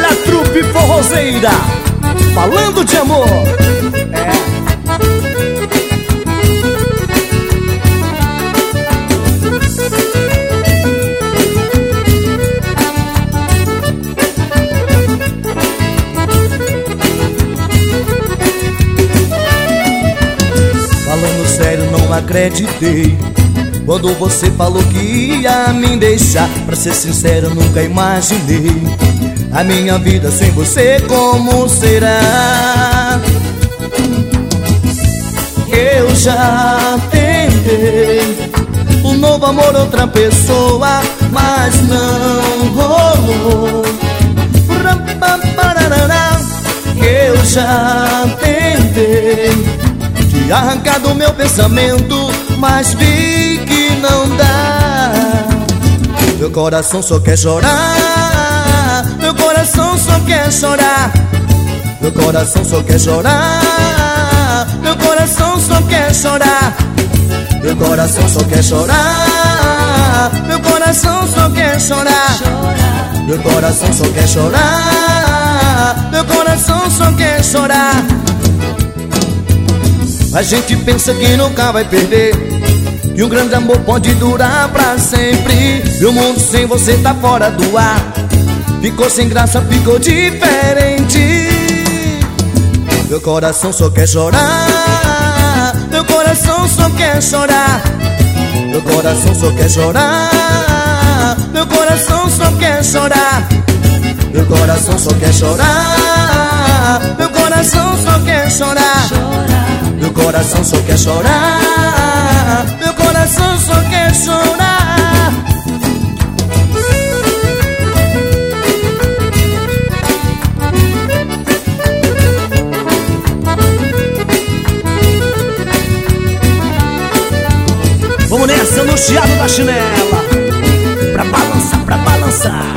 da trupe forrozeira, falando de amor. Falando sério, não acreditei quando você falou que ia me deixar. Pra ser sincero, nunca imaginei a minha vida sem você como será. Eu já tentei um novo amor, outra pessoa, mas não rolou. Eu já tentei te arrancar do meu pensamento, mas vi que não dá. Meu coração só quer chorar, meu coração só quer chorar, meu coração só quer chorar, meu coração só quer chorar, meu coração só quer chorar, meu coração só quer chorar, meu coração só quer chorar, meu coração só quer chorar. A gente pensa que nunca vai perder, que um grande amor pode durar pra sempre. E o mundo sem você tá fora do ar, ficou sem graça, ficou diferente. Meu coração só quer chorar, meu coração só quer chorar, meu coração só quer chorar, meu coração só quer chorar, meu coração só quer chorar, meu coração só quer chorar, meu coração só quer chorar, meu coração só quer chorar. Vamos nessa no chiado da chinela, pra balançar, pra balançar.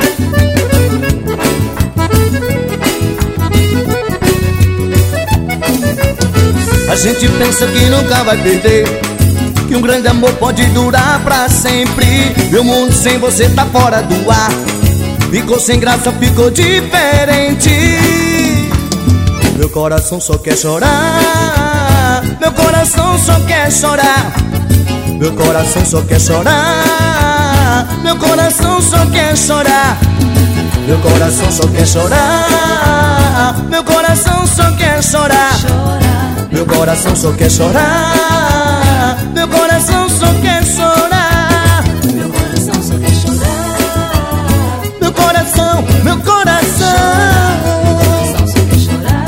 A gente pensa que nunca vai perder, que um grande amor pode durar pra sempre. Meu mundo sem você tá fora do ar, ficou sem graça, ficou diferente. Meu coração só quer chorar, meu coração só quer chorar, meu coração só quer chorar, meu coração só quer chorar, meu coração só quer chorar, meu coração só quer chorar, meu coração só quer chorar, meu coração só quer chorar, meu coração só quer chorar, meu coração, meu coração, meu coração só quer chorar,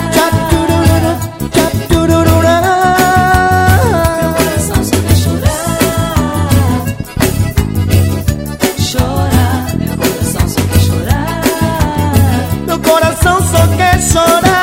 meu coração só quer chorar, chorar, meu coração só quer chorar, meu coração só quer chorar.